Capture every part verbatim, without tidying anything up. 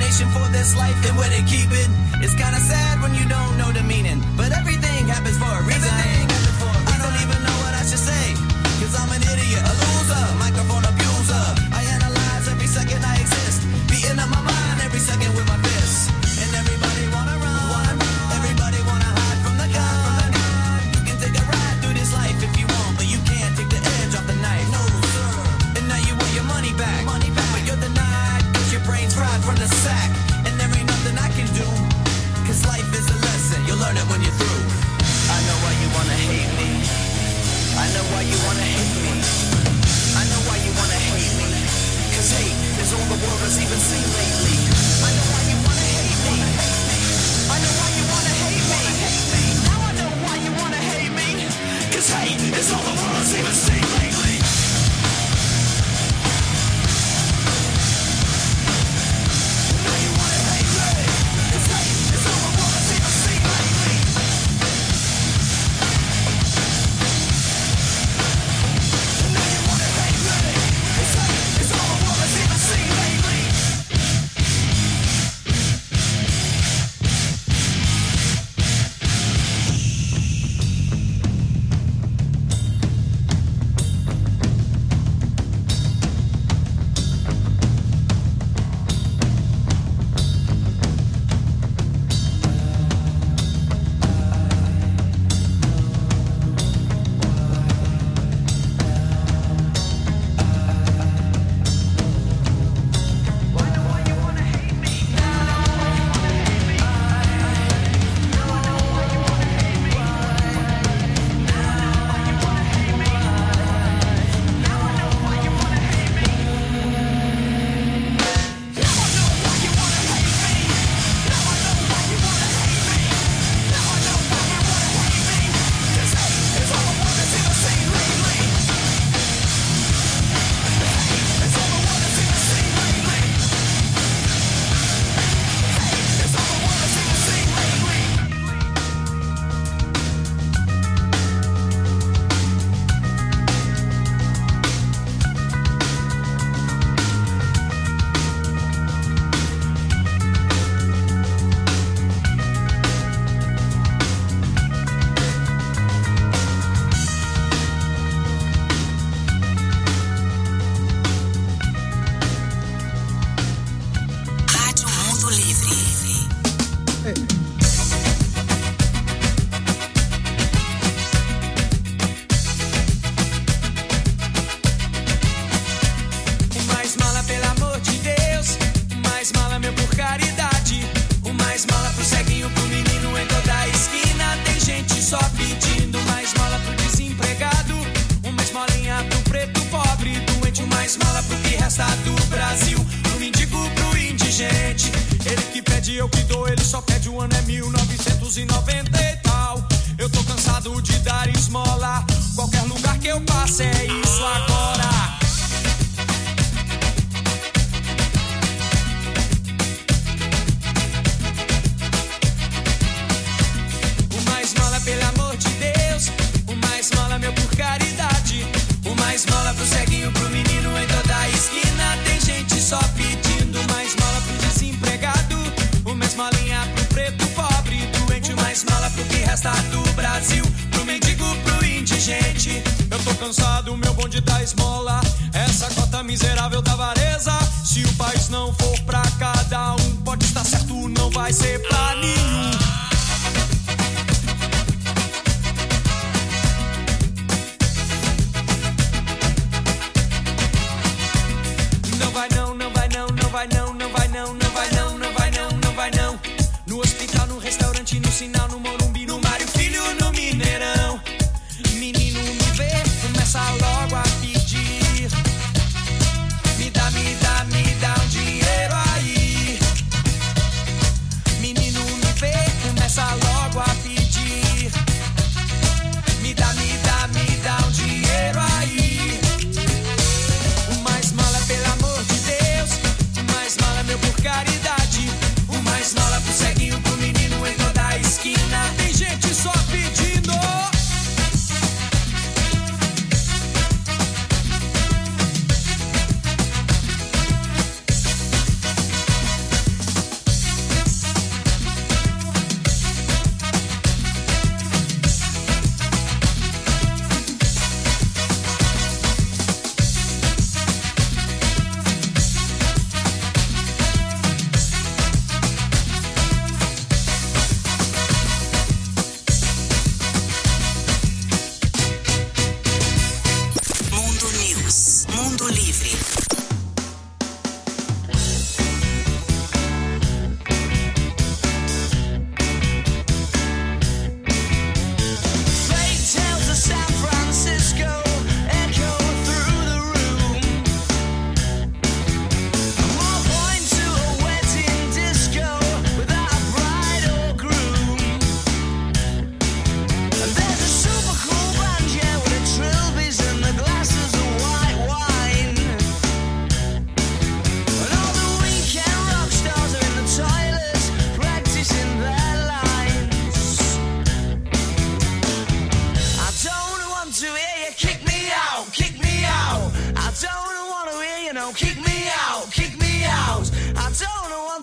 destination for this life and where they keep it. It's kinda sad when you don't know the meaning, but everything happens for a reason. For a reason. I don't even know what I should say, cause I'm an idiot, a loser, microphone abuser. I analyze every second I exist, beating up my mind every second with my fists. And everybody wanna run, wanna run. Everybody wanna hide from the gun. You can take a ride through this life if you want, but you can't take the edge off the knife. No, sir. And now you want your money back, money back. But you're denied, cause your brain's fried from the sack. And there ain't nothing I can do, cause life is a lesson, you'll learn it when you're through. I know why you wanna hate me, I know why you wanna hate me, I know why you wanna hate me, cause hate is all the world has even seen lately. I know why you wanna hate me, I know why you wanna hate me, now I know why you wanna hate me, cause hate is all the world has even seen lately. Now you wanna hate me, cause hate is all the world has even seen lately. Now you wanna hate me, cause hate is all the world has even seen lately. Menino me vê, começa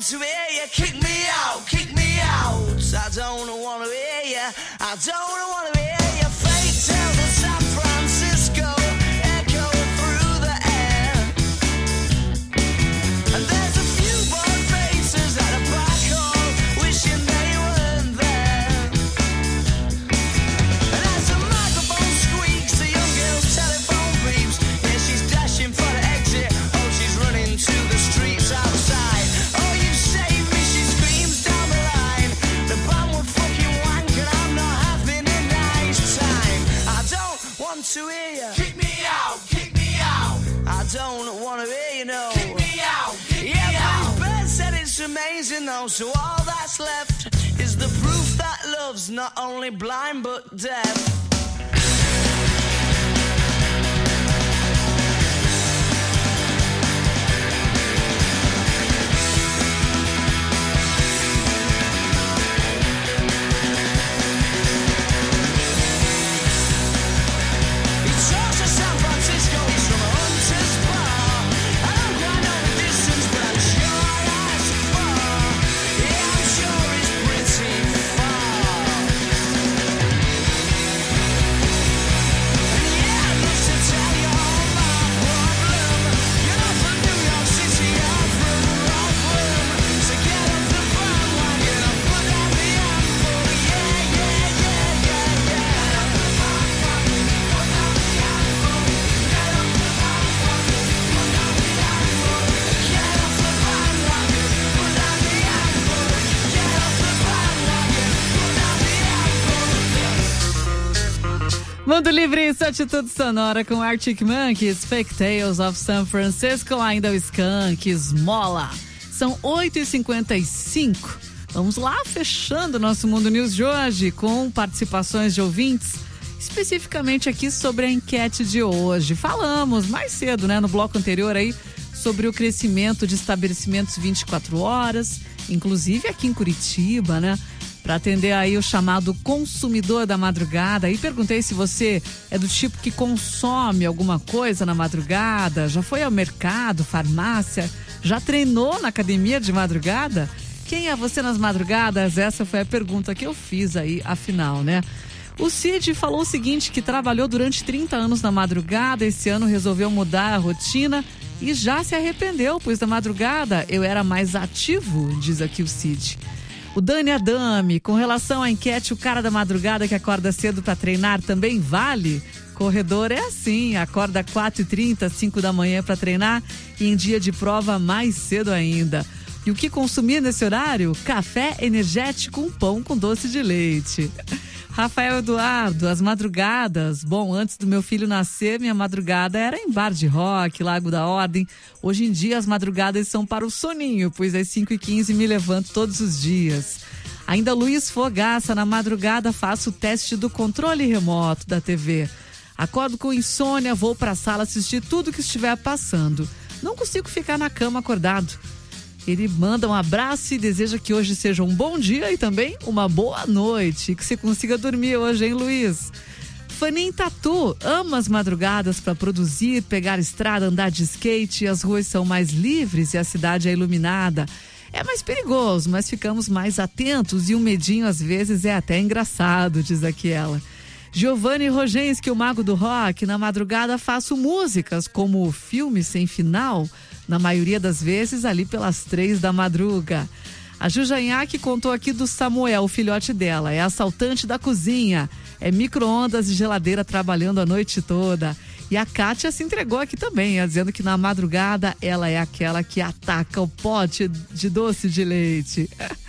to hear you kick me out, kick me out. I don't wanna hear you, I don't wanna hear you. Fate tells of San Francisco echoing through the air. And there's a few bored faces at a black hole wishing they weren't there. And as the microphone squeaks, the young girl's telephone beeps. Yeah, she's dashing for the exit, oh, she's running to the streets outside. Oh, you saved me, she screams down the line. The band would fucking wank and I'm not having a nice time. I don't want to hear you. Kick me out, kick me out. I don't want to hear you, no. Kick me out, kick yeah, me out. Yeah, Bird said it's amazing though, so all that's left is the proof that love's not only blind but deaf. Mundo Livre, sua atitude sonora com Arctic Monkeys, Fake Tales of San Francisco, ainda o Skank, Esmola. São oito e cinquenta e cinco. Vamos lá, fechando o nosso Mundo News de hoje com participações de ouvintes, especificamente aqui sobre a enquete de hoje. Falamos mais cedo, né, no bloco anterior aí, sobre o crescimento de estabelecimentos vinte e quatro horas, inclusive aqui em Curitiba, né? Para atender aí o chamado consumidor da madrugada. E perguntei se você é do tipo que consome alguma coisa na madrugada, já foi ao mercado, farmácia, já treinou na academia de madrugada? Quem é você nas madrugadas? Essa foi a pergunta que eu fiz aí, afinal, né? O Cid falou o seguinte, que trabalhou durante trinta anos na madrugada, esse ano resolveu mudar a rotina e já se arrependeu, pois na madrugada eu era mais ativo, diz aqui o Cid. O Dani Adame, com relação à enquete, o cara da madrugada que acorda cedo para treinar também vale? Corredor é assim, acorda quatro e trinta, cinco da manhã para treinar e em dia de prova mais cedo ainda. E o que consumir nesse horário? Café energético, um pão com doce de leite. Rafael Eduardo, as madrugadas. Bom, antes do meu filho nascer, minha madrugada era em bar de rock, Lago da Ordem. Hoje em dia, as madrugadas são para o soninho, pois às cinco e quinze me levanto todos os dias. Ainda Luiz Fogaça, na madrugada faço o teste do controle remoto da T V. Acordo com insônia, vou para a sala assistir tudo que estiver passando. Não consigo ficar na cama acordado. Ele manda um abraço e deseja que hoje seja um bom dia e também uma boa noite. Que você consiga dormir hoje, hein, Luiz? Fanin Tatu ama as madrugadas para produzir, pegar estrada, andar de skate. As ruas são mais livres e a cidade é iluminada. É mais perigoso, mas ficamos mais atentos e um medinho às vezes é até engraçado, diz aqui ela. Giovanni Rogenski, o mago do rock, na madrugada faço músicas como o Filme Sem Final, na maioria das vezes ali pelas três da madruga. A Jujanhaque contou aqui do Samuel, o filhote dela, é assaltante da cozinha, é micro-ondas e geladeira trabalhando a noite toda. E a Kátia se entregou aqui também, dizendo que na madrugada ela é aquela que ataca o pote de doce de leite.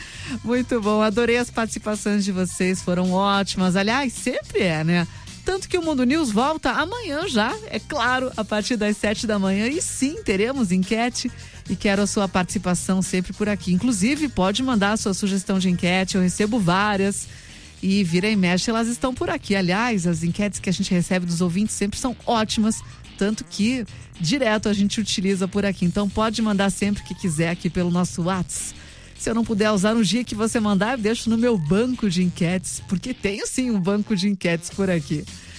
Muito bom, adorei as participações de vocês, foram ótimas. Aliás, sempre é, né? Tanto que o Mundo News volta amanhã já, é claro, a partir das sete da manhã. E sim, teremos enquete e quero a sua participação sempre por aqui. Inclusive, pode mandar a sua sugestão de enquete, eu recebo várias. E vira e mexe, elas estão por aqui. Aliás, as enquetes que a gente recebe dos ouvintes sempre são ótimas, tanto que direto a gente utiliza por aqui. Então pode mandar sempre que quiser aqui pelo nosso WhatsApp. Se eu não puder usar no dia que você mandar, eu deixo no meu banco de enquetes, porque tenho sim um banco de enquetes por aqui.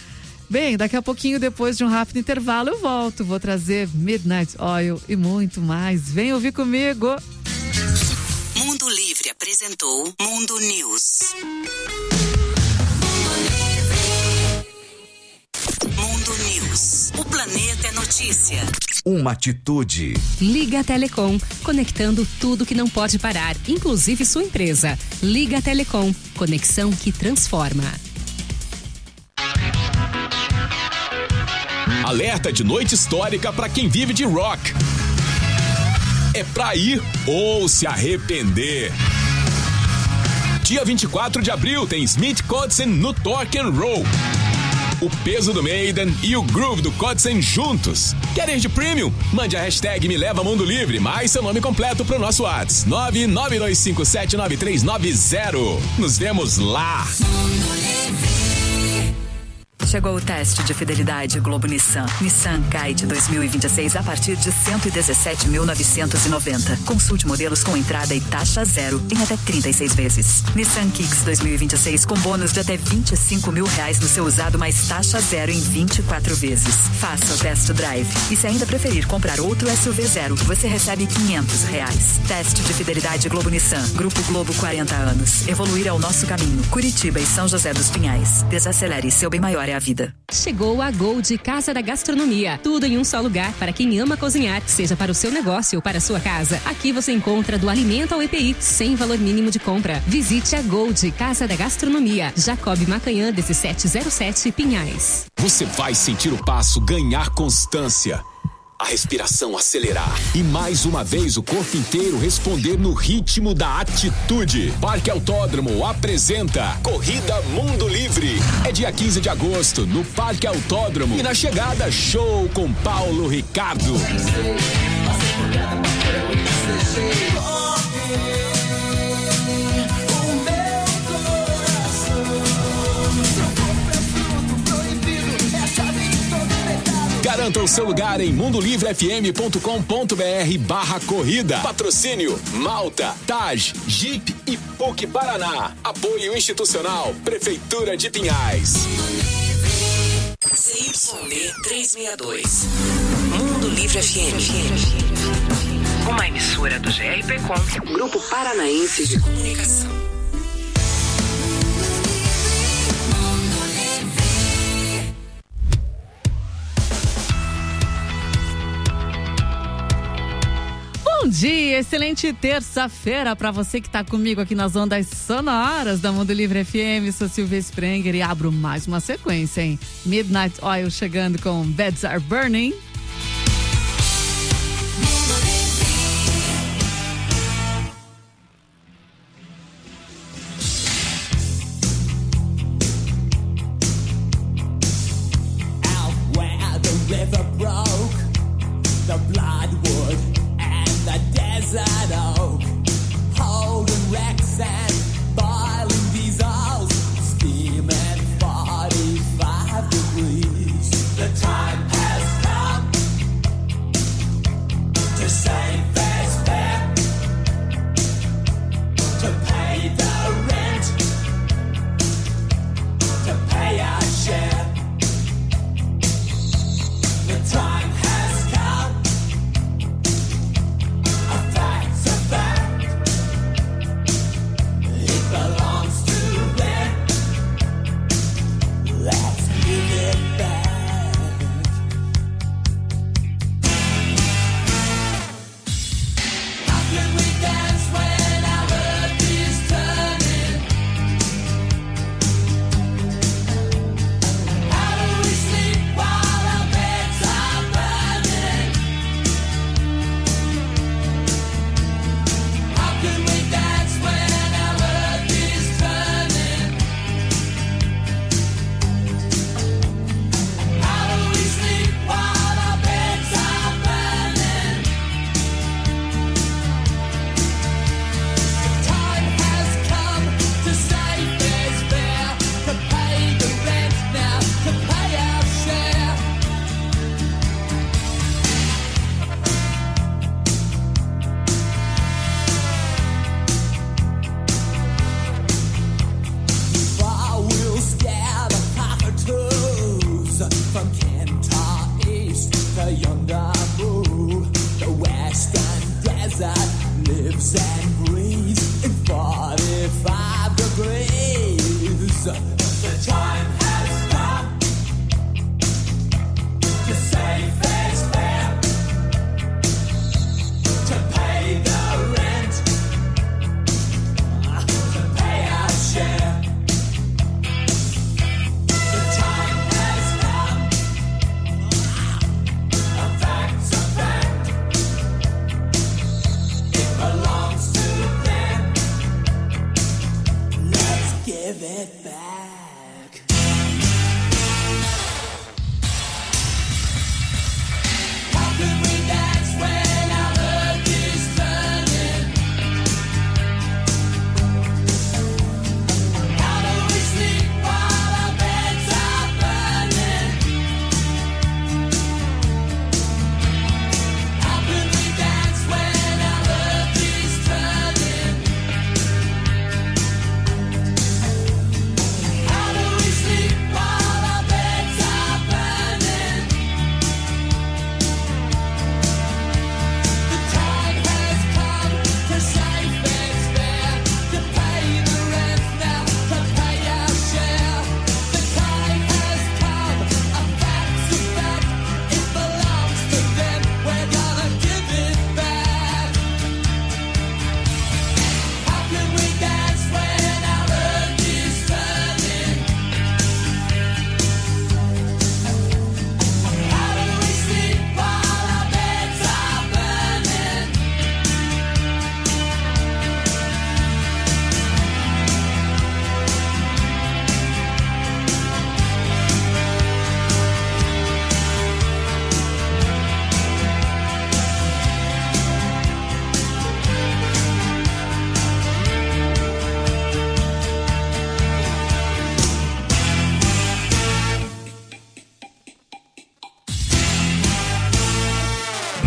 Bem, daqui a pouquinho, depois de um rápido intervalo, eu volto. Vou trazer Midnight Oil e muito mais. Vem ouvir comigo! apresentou Mundo News. Mundo News. O planeta é notícia. Uma atitude. Liga Telecom, conectando tudo que não pode parar, inclusive sua empresa. Liga Telecom, conexão que transforma. Alerta de noite histórica para quem vive de rock. É pra ir ou se arrepender. Dia vinte e quatro de abril tem Smith Kotzen no Torque and Roll. O peso do Maiden e o groove do Kotzen juntos. Quer ir de premium? Mande a hashtag Me Leva Mundo Livre, mais seu nome completo pro nosso WhatsApp. nove nove dois cinco sete nove três nove zero. Nos vemos lá. Chegou o teste de fidelidade Globo Nissan. Nissan Kite dois mil e vinte e seis a partir de cento e dezessete mil novecentos e noventa. Consulte modelos com entrada e taxa zero em até trinta e seis vezes. Nissan Kicks dois mil e vinte e seis com bônus de até vinte e cinco mil reais no seu usado mais taxa zero em vinte e quatro vezes. Faça o test drive. E se ainda preferir comprar outro S U V zero, você recebe quinhentos reais. Teste de fidelidade Globo Nissan. Grupo Globo quarenta anos. Evoluir é o nosso caminho. Curitiba e São José dos Pinhais. Desacelere, seu bem maior é a vida. Chegou a Gold Casa da Gastronomia. Tudo em um só lugar para quem ama cozinhar, seja para o seu negócio ou para a sua casa. Aqui você encontra do alimento ao E P I, sem valor mínimo de compra. Visite a Gold Casa da Gastronomia. Jacob Macanhã, dezessete zero sete, Pinhais. Você vai sentir o passo ganhar constância. A respiração acelerar e mais uma vez o corpo inteiro responder no ritmo da atitude. Parque Autódromo apresenta Corrida Mundo Livre. É dia quinze de agosto no Parque Autódromo e na chegada show com Paulo Ricardo. Garanta o seu lugar em mundo livre f m ponto com ponto b r barra corrida. Patrocínio Malta, Taj, Jeep e P U C Paraná. Apoio institucional Prefeitura de Pinhais. C Y B trezentos e sessenta e dois. Mundo Livre F M. Uma emissora do G R P Com, Grupo Paranaense de Comunicação. Bom dia, excelente terça-feira para você que está comigo aqui nas ondas sonoras da Mundo Livre F M. Sou Silvia Sprenger e abro mais uma sequência, hein? Midnight Oil chegando com Beds Are Burning. Out where the river broke, the bloodwood the desert oak, holding wrecks and boiling diesels, steaming forty-five degrees. The time has come.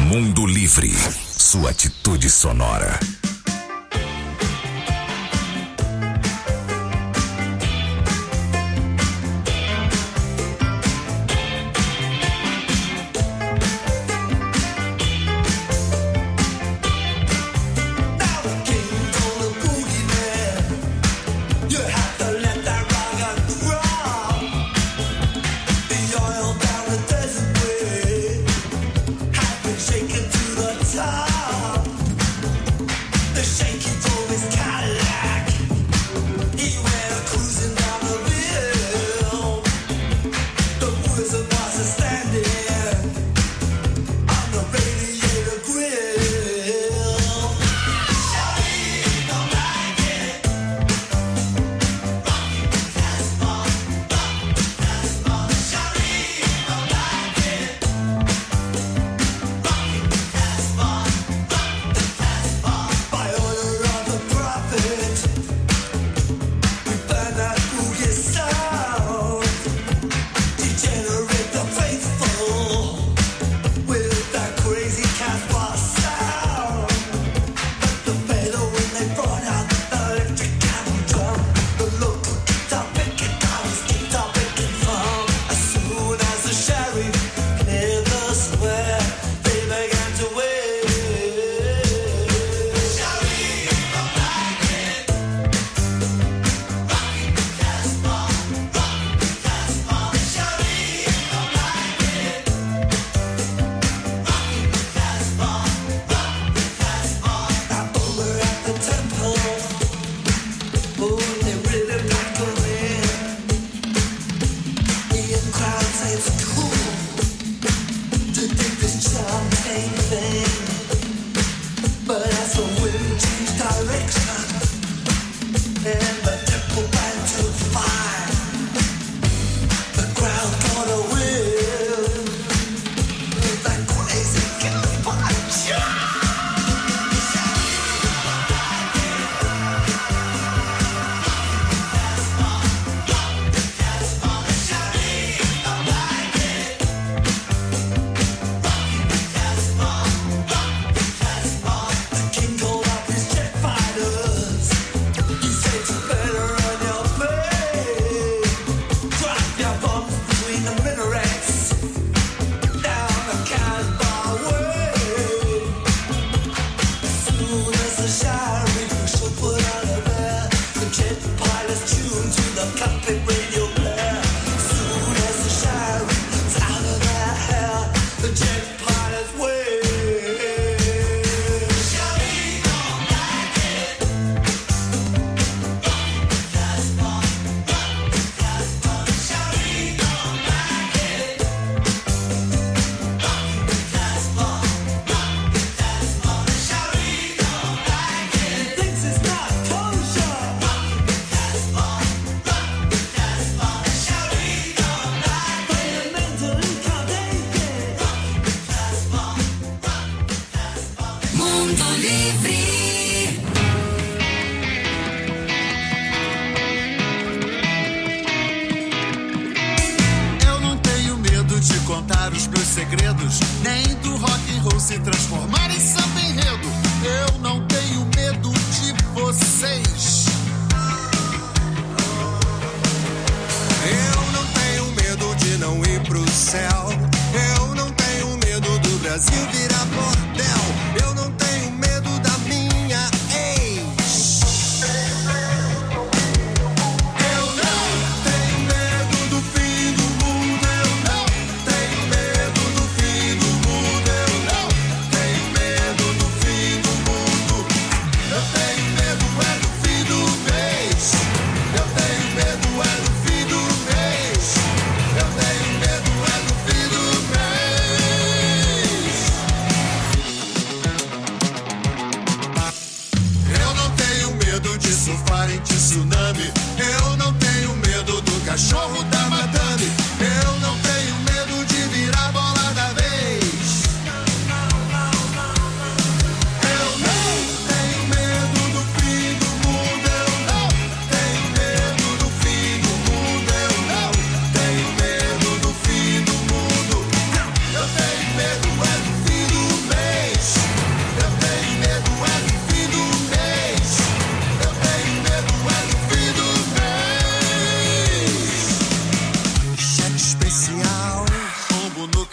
Mundo Livre, sua atitude sonora.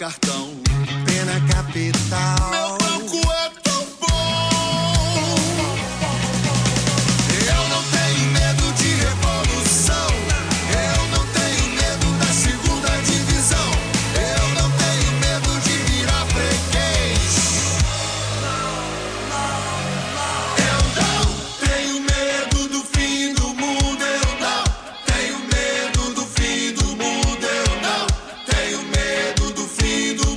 cartão. Pena capital. Meu banco é tão bom. Eu não tenho medo de revolução. Eu não tenho medo da segunda divisão. Eu não tenho medo de virar freguês. Eu não tenho medo do fim do mundo. Eu não tenho medo do fim do mundo. Eu não tenho medo do fim do mundo.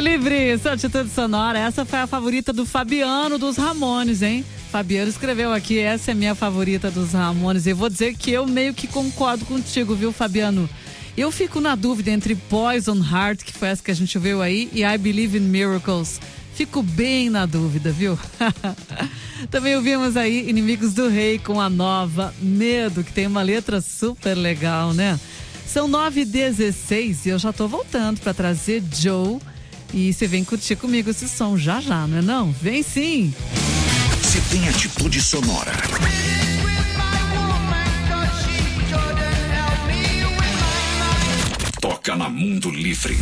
Livre, sua atitude sonora. Essa foi a favorita do Fabiano dos Ramones, hein? Fabiano escreveu aqui, essa é minha favorita dos Ramones. E vou dizer que eu meio que concordo contigo, viu, Fabiano? Eu fico na dúvida entre Poison Heart, que foi essa que a gente viu aí, e I Believe in Miracles. Fico bem na dúvida, viu? Também ouvimos aí Inimigos do Rei com a nova Medo, que tem uma letra super legal, né? São nove e dezesseis e eu já tô voltando para trazer Joe. E você vem curtir comigo esse som já já, não é não? Vem sim! Se tem atitude sonora. Toca na Mundo Livre.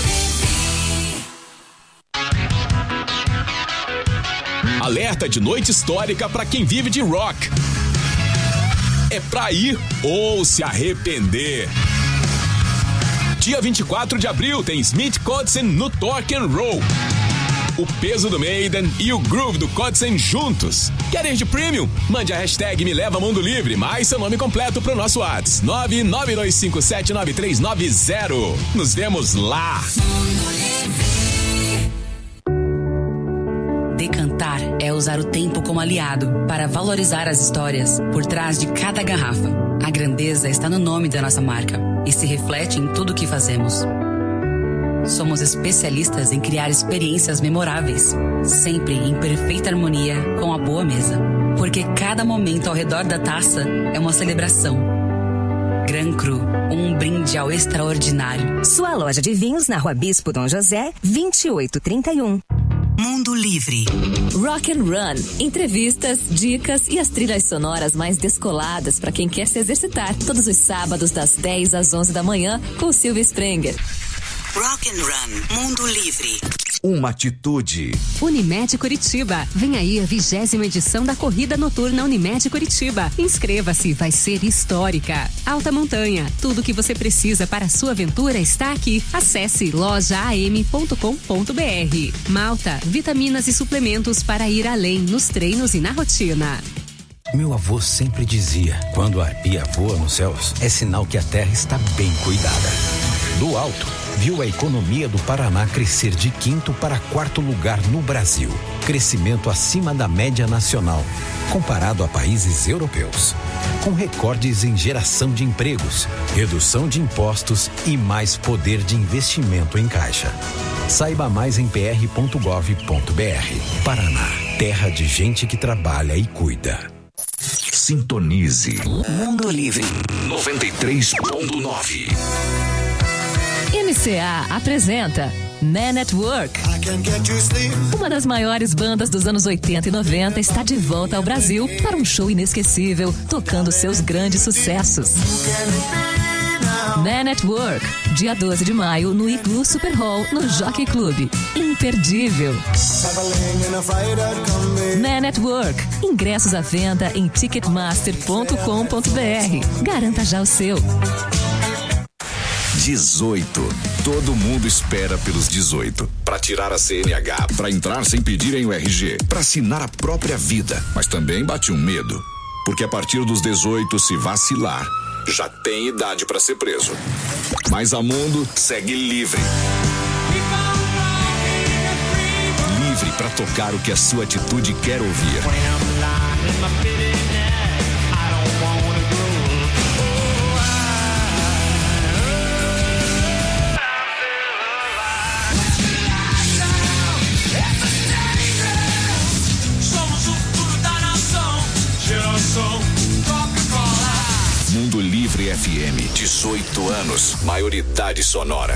Alerta de noite histórica para quem vive de rock. É pra ir ou se arrepender. Dia vinte e quatro de abril tem Smith Kotzen no Torque and Roll. O peso do Maiden e o groove do Kotzen juntos. Quer ir de premium? Mande a hashtag Me Leva Mundo Livre, mais seu nome completo pro nosso WhatsApp. nove nove dois cinco sete nove três nove zero. Nos vemos lá. Decantar é usar o tempo como aliado para valorizar as histórias por trás de cada garrafa. A grandeza está no nome da nossa marca e se reflete em tudo o que fazemos. Somos especialistas em criar experiências memoráveis, sempre em perfeita harmonia com a boa mesa. Porque cada momento ao redor da taça é uma celebração. Gran Cru, um brinde ao extraordinário. Sua loja de vinhos na Rua Bispo Dom José, vinte e oito trinta e um. Mundo Livre. Rock and Run. Entrevistas, dicas e as trilhas sonoras mais descoladas para quem quer se exercitar. Todos os sábados das dez às onze da manhã com Silvia Sprenger. Rock and Run. Mundo Livre. Uma atitude. Unimed Curitiba. Vem aí a vigésima edição da Corrida Noturna Unimed Curitiba. Inscreva-se, vai ser histórica. Alta Montanha. Tudo que você precisa para a sua aventura está aqui. Acesse loja a m ponto com ponto b r. Malta. Vitaminas e suplementos para ir além nos treinos e na rotina. Meu avô sempre dizia, quando a arpia voa nos céus, é sinal que a terra está bem cuidada. Do alto, viu a economia do Paraná crescer de quinto para quarto lugar no Brasil. Crescimento acima da média nacional, comparado a países europeus. Com recordes em geração de empregos, redução de impostos e mais poder de investimento em caixa. Saiba mais em p r ponto gov ponto b r. Paraná, terra de gente que trabalha e cuida. Sintonize. Mundo Livre. noventa e três ponto nove. M C A apresenta Man at Work. Uma das maiores bandas dos anos oitenta e noventa está de volta ao Brasil para um show inesquecível, tocando seus grandes sucessos. Man at Work, dia doze de maio, no Igloo Super Hall, no Jockey Club. Imperdível. Man at Work. Ingressos à venda em ticketmaster ponto com ponto b r. Garanta já o seu. dezoito. Todo mundo espera pelos dezoito. Para tirar a C N H, para entrar sem pedirem o R G, para assinar a própria vida. Mas também bate um medo. Porque a partir dos dezoito, se vacilar, já tem idade para ser preso. Mas a Mundo segue livre. Livre para tocar o que a sua atitude quer ouvir. Mundo Livre F M, dezoito anos, maioridade sonora.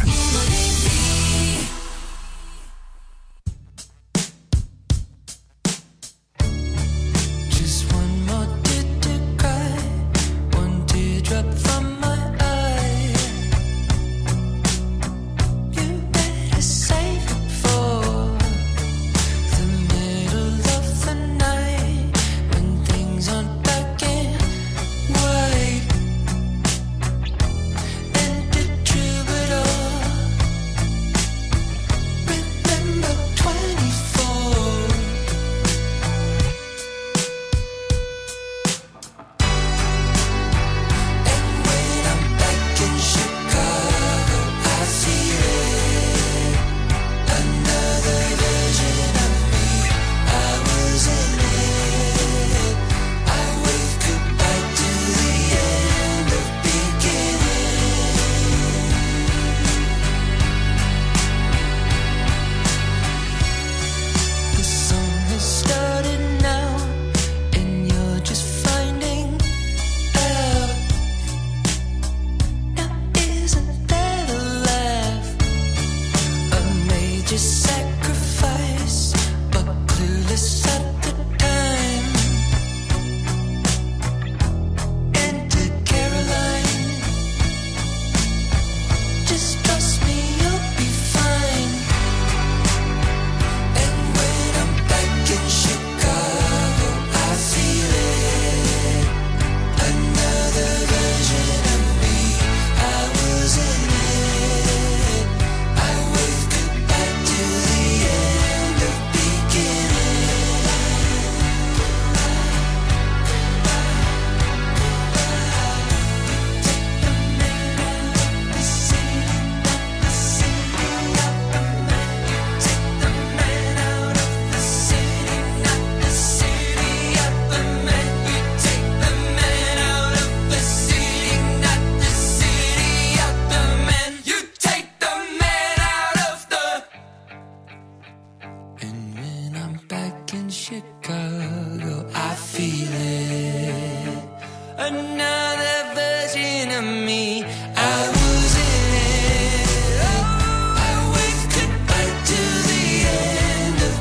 Chicago, I feel it. Another version of me, I was in it. Oh, I waved goodbye to the end of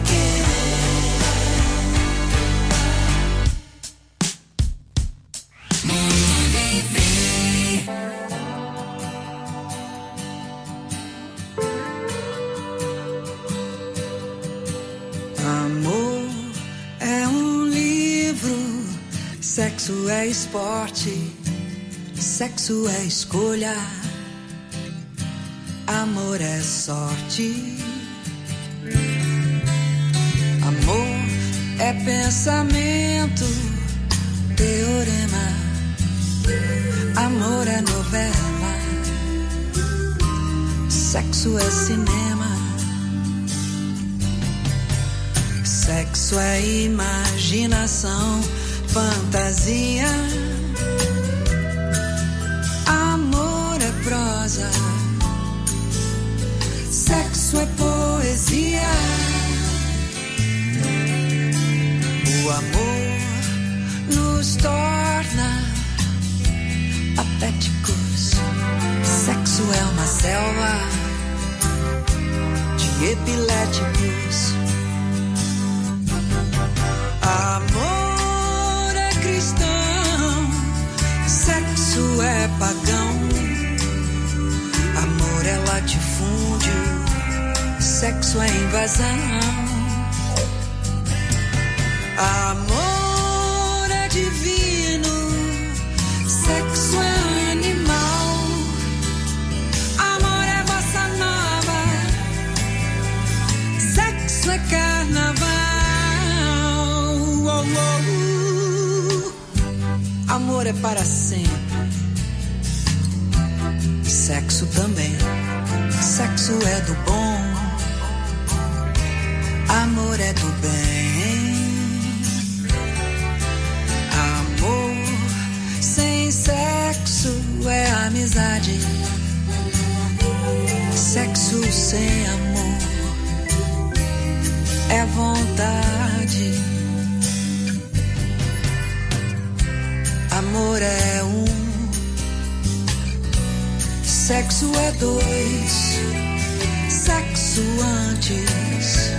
Amor é um livro, sexo é esporte, sexo é escolha, amor é sorte. Amor é pensamento, teorema, amor é novela, sexo é cinema. Sexo é imaginação, fantasia. Amor é prosa. Sexo é poesia. O amor nos torna patéticos. Sexo é uma selva de epiléticos. Amor é cristão, sexo é pagão. Amor é latifúndio, sexo é invasão. Amor é divino, sexo é animal. Amor é bossa nova, sexo é carnaval. Oh, oh, oh. Amor é para sempre. Sexo também. Sexo é do bom. Amor é do bem. Amor sem sexo é amizade. Sexo sem amor é vontade. Amor é um, sexo é dois, sexo antes,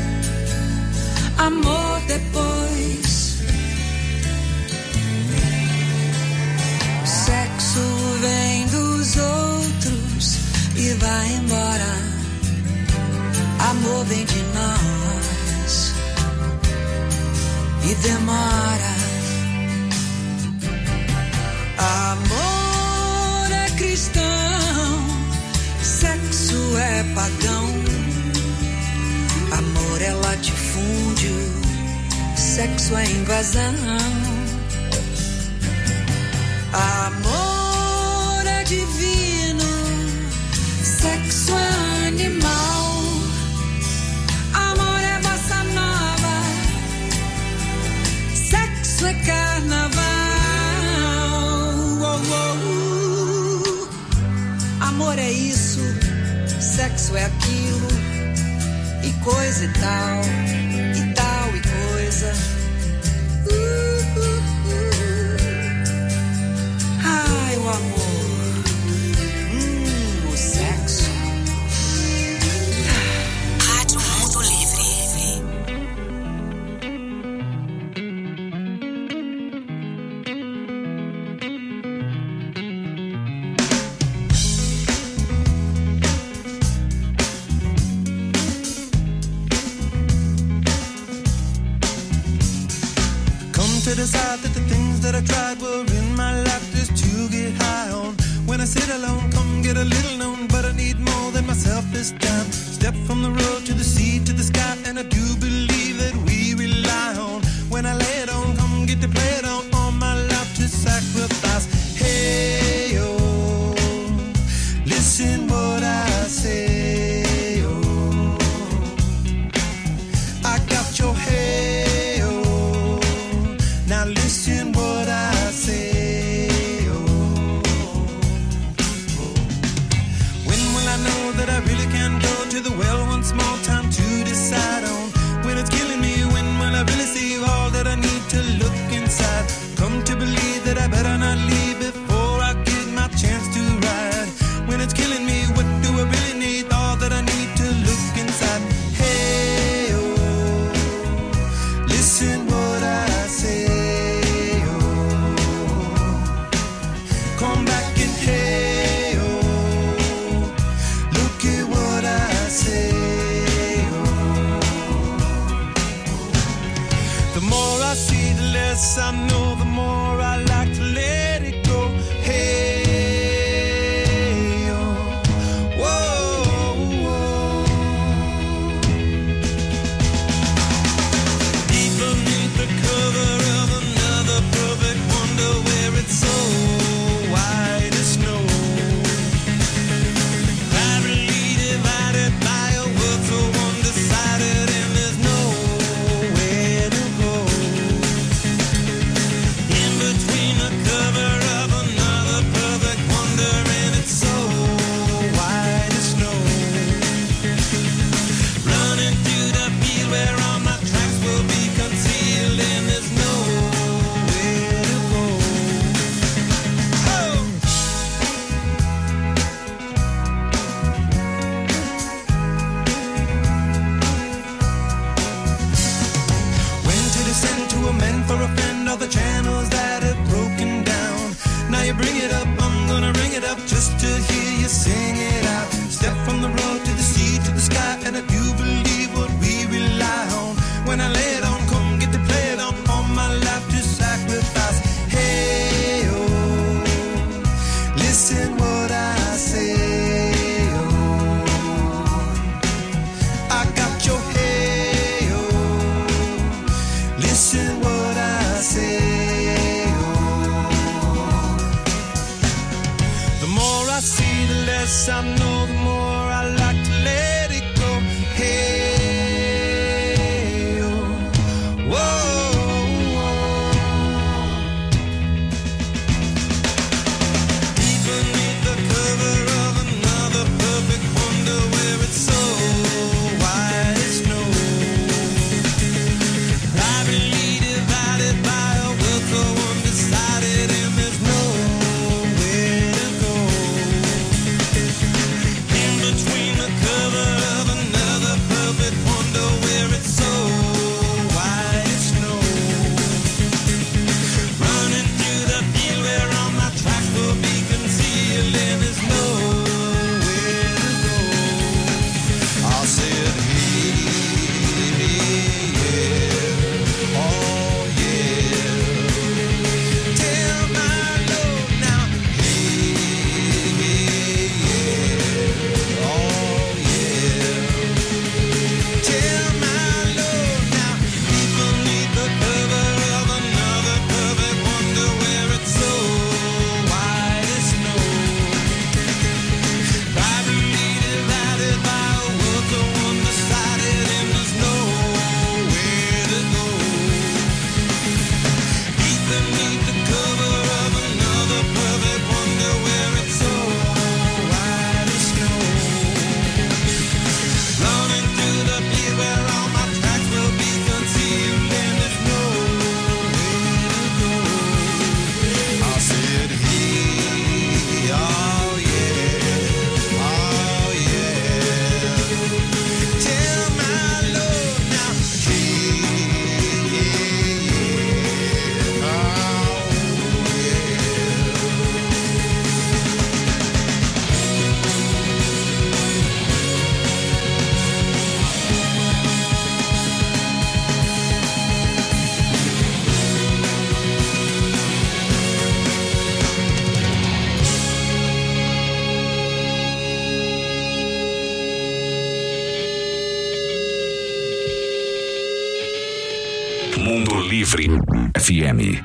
amor depois. Sexo vem dos outros e vai embora. Amor vem de nós e demora. Amor é cristão, sexo é pagão. Amor é latifúndio, sexo é invasão. Amor é divino, sexo é animal. Amor é bossa nova, sexo é carnaval. Amor é isso, sexo é aquilo, e coisa e tal, e tal e coisa. Uh, uh, uh. Ai, o amor, hum, o sexo. Rádio Mundo Livre. To decide that the things that I tried were in my life just to get high on. When I sit alone, come get a little known, but I need more than myself this time. Step from the road to the sea to the sky, and I do believe that we rely on. When I lay it on, come get to play it on, all my life to sacrifice. Hey, oh, listen what I say, oh, I got your head. Now listen what I say, oh, oh. When will I know that I really can go to the well once more? Time to decide on when I see, the less I know, the more I like to let it go. Hey, oh, whoa, whoa. Deep beneath the cover of another perfect wonder, where it's so white as snow. Privately divided by a world so undecided, and there's nowhere to go. In between the cover of another perfect wonder, and it's so white as snow. Running through the field where all my tracks will be concealed, and there's nowhere to go. Oh! When to descend to amend for a friend, all the channels that have broken down. Now you bring it up, I'm gonna ring it up just to hear you sing it out. Step from the road to the sea to the sky, and I do believe what we rely on. When I lay it on, come get to play it on, all my life to sacrifice. Hey, oh, listen what I say, oh, I got your hey, oh, listen what I say, oh. The more I see, the less I know, the more I like to let it go. Hey, oh, whoa, whoa. Deep beneath the cover of another perfect wonder, where it's so white as snow. Privately divided by a world so undecided, and there's nowhere to go. In between the cover of another perfect wonder, where it's so white as snow. Running through the field where all my tracks will be concealed, and there's nowhere to go. I said, hey, yeah, oh yeah. Tell my Lord now, hey, yeah, oh yeah. Tell my Lord now, deep beneath the cover of another perfect wonder, where it's so white as snow. Privately divided by a world so undecided, and there's nowhere to go. Deep beneath the cover of another perfect wonder, where it's so white as snow. Running through the field where all my tracks will be concealed, and there's nowhere to go. I said, hey, oh yeah, oh yeah. Tell my Lord now, hey, yeah, yeah, oh Mundo Livre F M.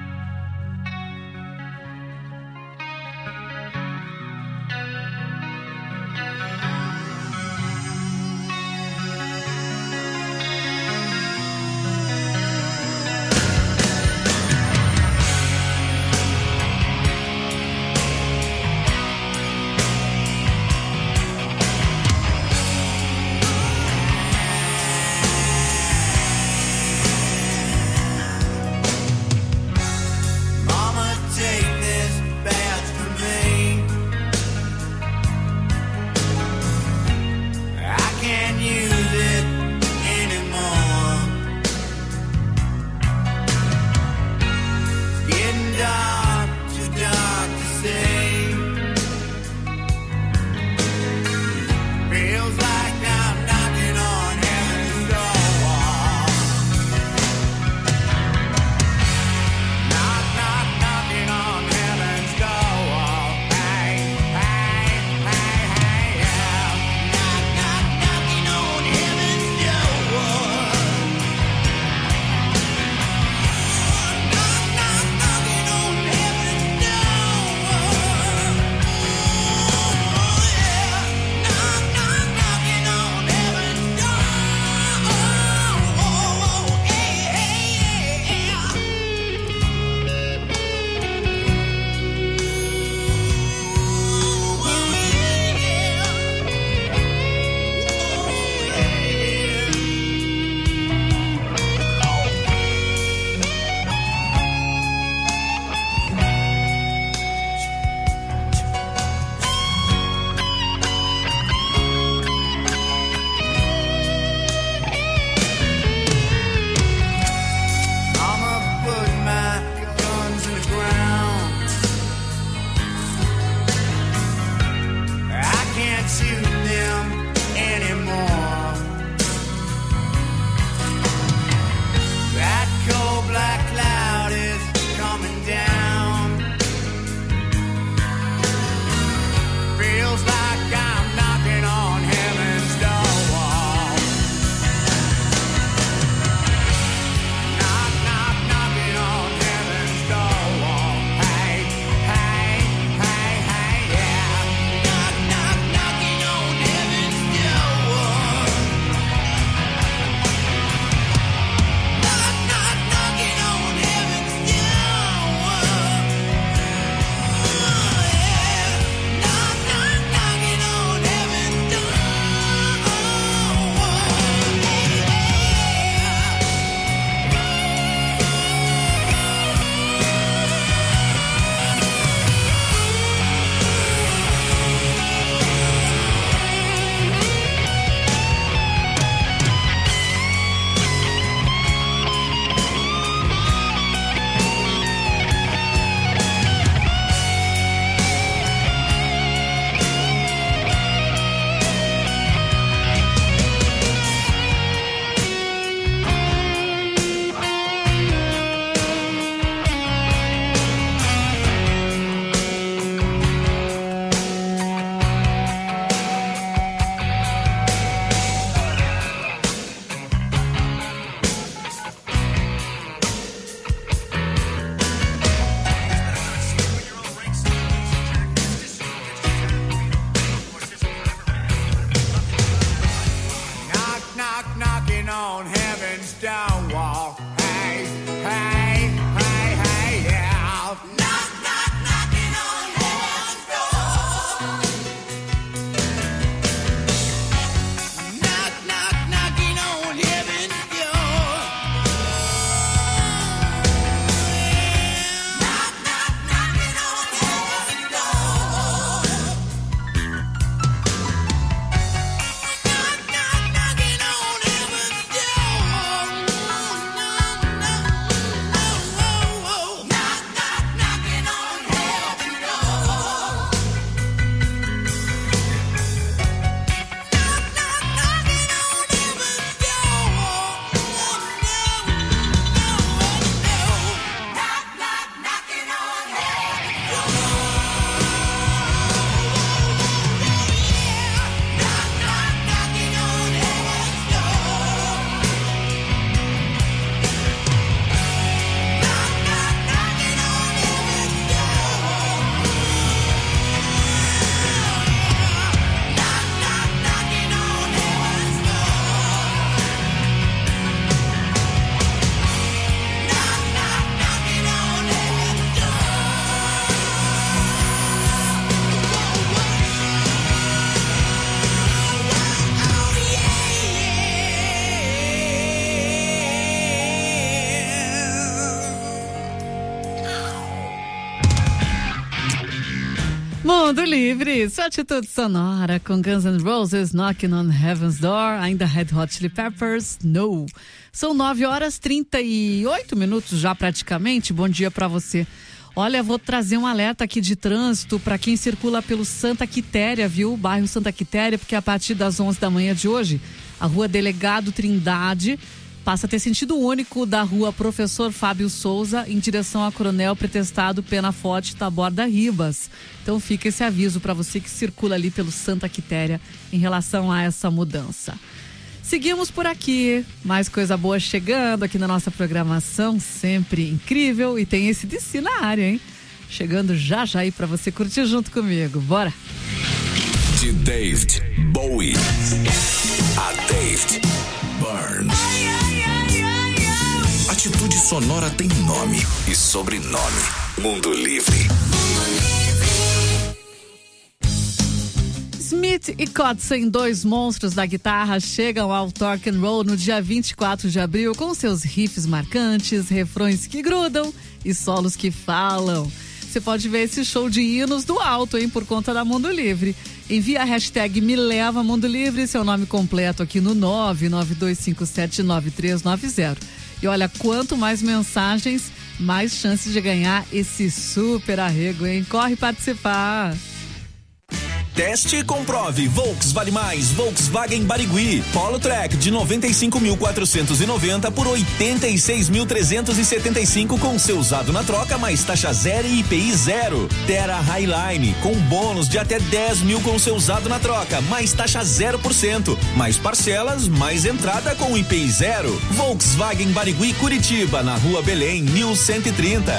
Mundo Livre, sua atitude sonora com Guns N' Roses, Knocking on Heaven's Door, ainda Red Hot Chili Peppers, No. São nove horas e trinta e oito minutos já praticamente. Bom dia pra você. Olha, vou trazer um alerta aqui de trânsito para quem circula pelo Santa Quitéria, viu? O bairro Santa Quitéria, porque a partir das onze da manhã de hoje, a rua Delegado Trindade passa a ter sentido único da rua Professor Fábio Souza em direção a Coronel Pretestado Pena Forte Taborda Ribas. Então fica esse aviso para você que circula ali pelo Santa Quitéria em relação a essa mudança. Seguimos por aqui, mais coisa boa chegando aqui na nossa programação, sempre incrível, e tem esse D C na área, hein? Chegando já já aí para você curtir junto comigo, bora! De David Bowie a David Byrne. Atitude sonora tem nome e sobrenome. Mundo Livre. Smith e Kotzen, dois monstros da guitarra, chegam ao Rock and Roll no dia vinte e quatro de abril com seus riffs marcantes, refrões que grudam e solos que falam. Você pode ver esse show de hinos do alto, hein, por conta da Mundo Livre. Envia a hashtag Me Leva Mundo Livre, seu nome completo aqui no nove nove dois cinco sete nove três nove zero. E olha, quanto mais mensagens, mais chances de ganhar esse super arrego, hein? Corre participar! Teste e comprove. Volks vale mais. Volkswagen Barigui. Polo Track de noventa e cinco mil quatrocentos e noventa por oitenta e seis mil trezentos e setenta e cinco com seu usado na troca mais taxa zero e I P I zero. Terra Highline com bônus de até dez mil com seu usado na troca mais taxa zero por cento. Mais parcelas, mais entrada com I P I zero. Volkswagen Barigui Curitiba, na Rua Belém, mil cento e trinta.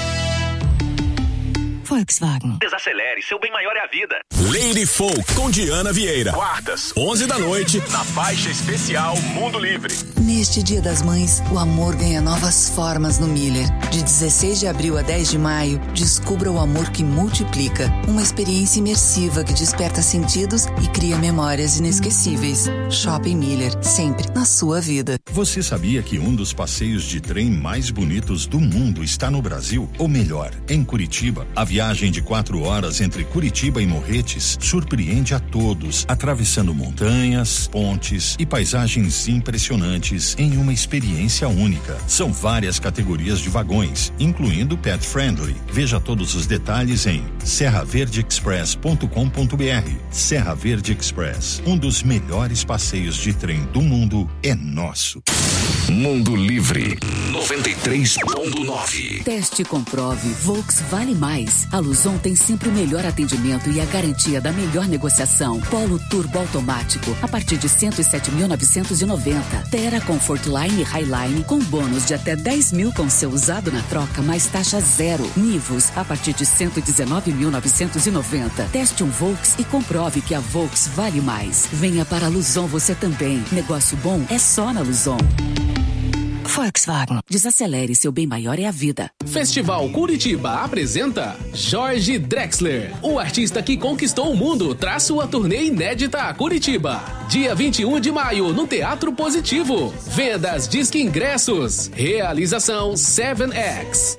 Volkswagen. Desacelere, seu bem maior é a vida. Lady Folk com Diana Vieira. Quartas, onze da noite, na faixa especial Mundo Livre. Neste Dia das Mães, o amor ganha novas formas no Miller. De dezesseis de abril a dez de maio, descubra o amor que multiplica. Uma experiência imersiva que desperta sentidos e cria memórias inesquecíveis. Shopping Miller, sempre na sua vida. Você sabia que um dos passeios de trem mais bonitos do mundo está no Brasil? Ou melhor, em Curitiba. A viagem de quatro horas entre Curitiba e Morretes surpreende a todos, atravessando montanhas, pontes e paisagens impressionantes em uma experiência única. São várias categorias de vagões, incluindo pet friendly. Veja todos os detalhes em serra verde express ponto com ponto b r. Serra Verde Express, um dos melhores passeios de trem do mundo, é nosso. Mundo Livre noventa e três ponto nove. Teste e comprove. Volks vale mais. A Luzon tem sempre o melhor atendimento e a garantia da melhor negociação. Polo Turbo automático a partir de cento e sete mil novecentos e noventa. Terra Comfortline e Highline com bônus de até dez mil com seu usado na troca mais taxa zero. Nivus a partir de cento e dezenove mil novecentos e noventa. Teste um Volks e comprove que a Volks vale mais. Venha para a Luzon você também. Negócio bom é só na Luzon. Volkswagen. Desacelere, seu bem maior é a vida. Festival Curitiba apresenta Jorge Drexler, o artista que conquistou o mundo, traz sua turnê inédita a Curitiba. Dia vinte e um de maio, no Teatro Positivo. Vendas Disque Ingressos. Realização seven X.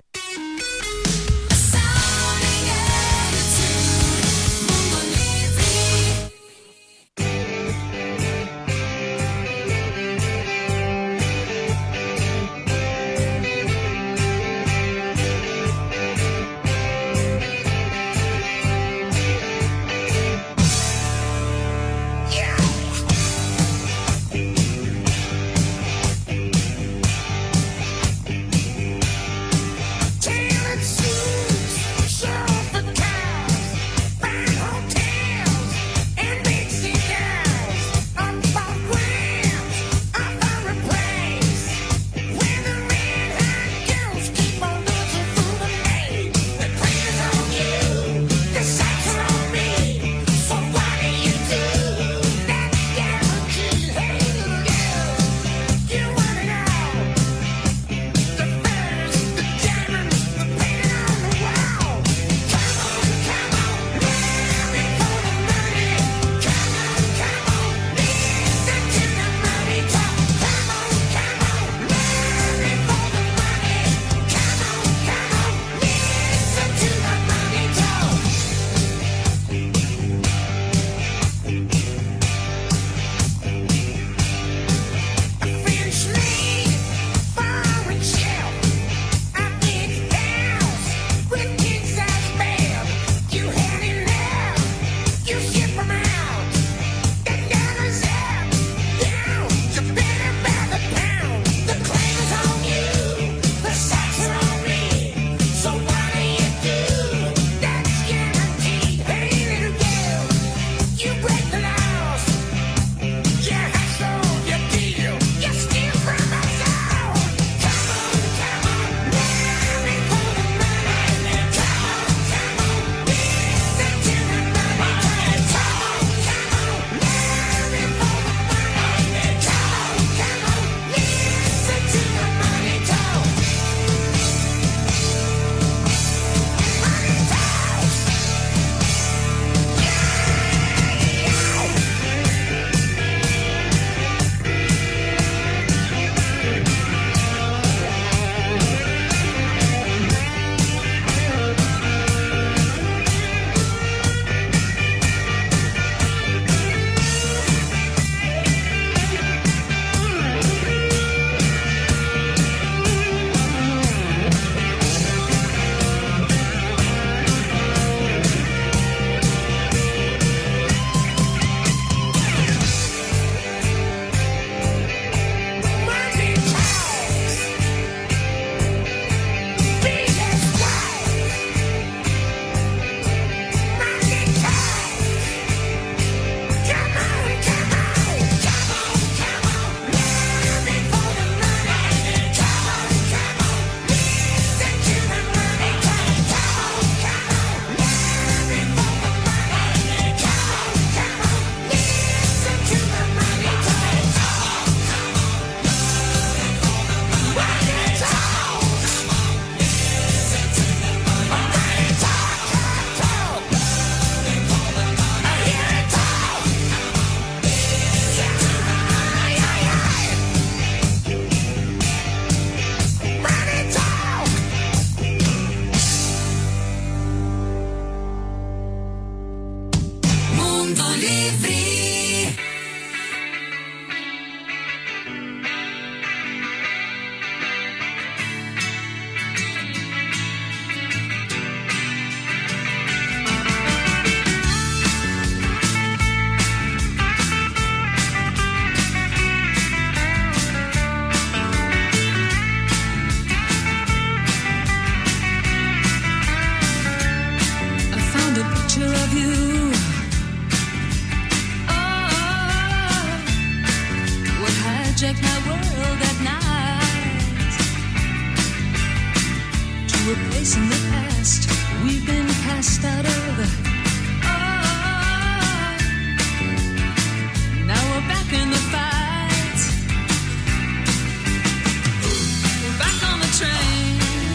a place in the past we've been cast out of. Oh, now we're back in the fight. We're back on the train.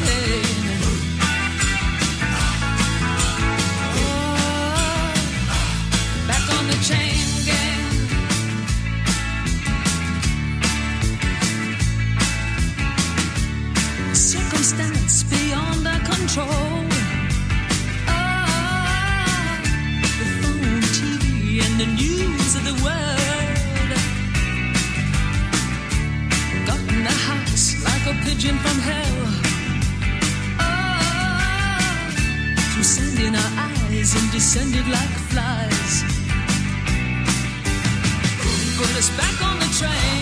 Oh, back on the chain gang. Circumstance beyond our control. Ah, the phone, T V, and the news of the world got in the house like a pigeon from hell. Ah, through sand in our eyes and descended like flies. Put us back on the train.